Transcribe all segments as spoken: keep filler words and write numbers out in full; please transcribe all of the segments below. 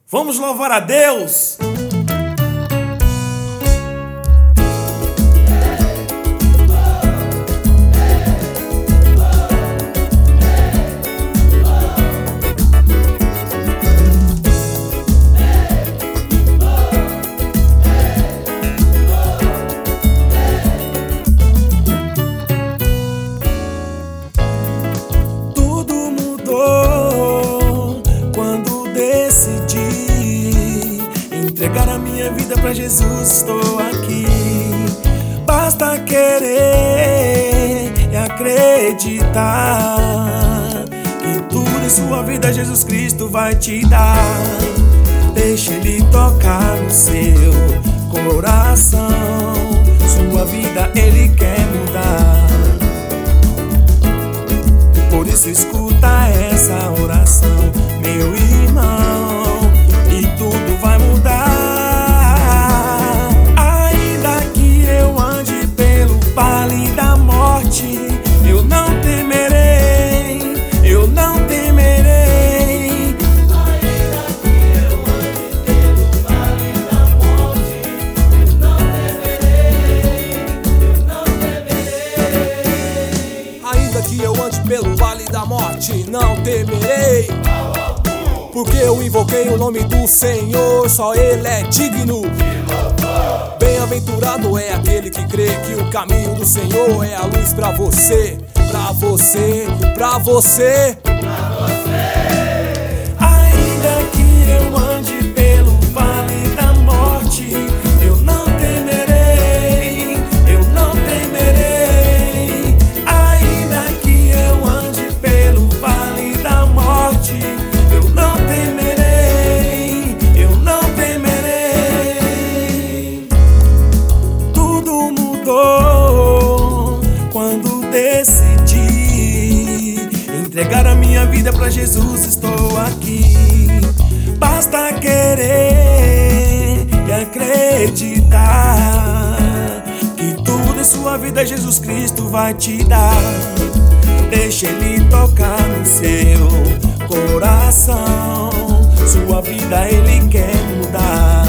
Vamos louvar a Deus! Tudo mudou quando decidi entregar a minha vida pra Jesus. Estou aqui. Basta querer e acreditar que tudo em sua vida Jesus Cristo vai te dar. Deixa Ele tocar no seu coração. Sua vida Ele quer mudar. Por isso escuta essa oração, meu irmão, e tudo vai mudar. Ainda que eu ande pelo vale da morte, eu não temerei, eu não temerei. Ainda que eu ande pelo vale da morte, eu não temerei, eu não temerei. Ainda que eu ande pelo vale da morte, não temerei, porque eu invoquei o nome do Senhor, só Ele é digno. Bem-aventurado é aquele que crê que o caminho do Senhor é a luz pra você, pra você, pra você. Ainda que eu ande pelo vale da morte, eu não temerei, eu não temerei. Ainda que eu ande pelo vale da morte, eu não temerei, eu não temerei. Tudo mudou quando decidi entregar a minha vida pra Jesus. Estou aqui. Basta querer e acreditar que tudo em sua vida Jesus Cristo vai te dar. Deixa Ele tocar no seu coração. Sua vida Ele quer mudar.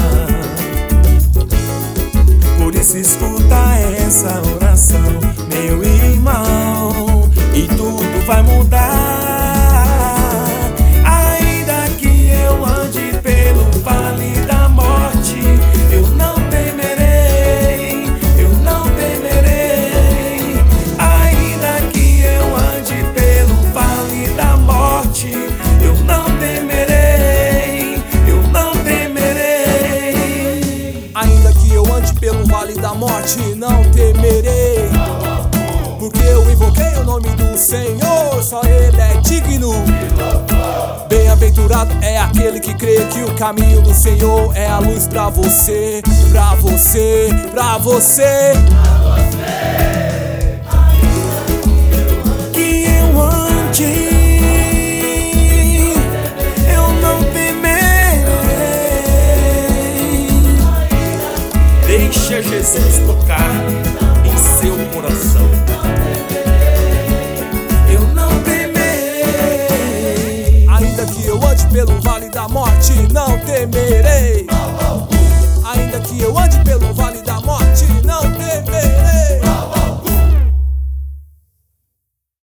Por isso escuta essa oração, meu irmão, e tudo vai mudar. Ainda que eu ande pelo vale da morte, eu não temerei, eu não temerei. Ainda que eu ande pelo vale da morte, eu não temerei, eu não temerei. Ainda que eu ande pelo vale da morte, não temerei, porque eu invoquei o nome do Senhor, só Ele é digno. Bem-aventurado é aquele que crê que o caminho do Senhor é a luz pra você, pra você, pra você. Que eu ande, eu não temerei. Deixa Jesus tocar em seu coração. Eu não temerei. Ainda que eu ande pelo vale da morte, não temerei.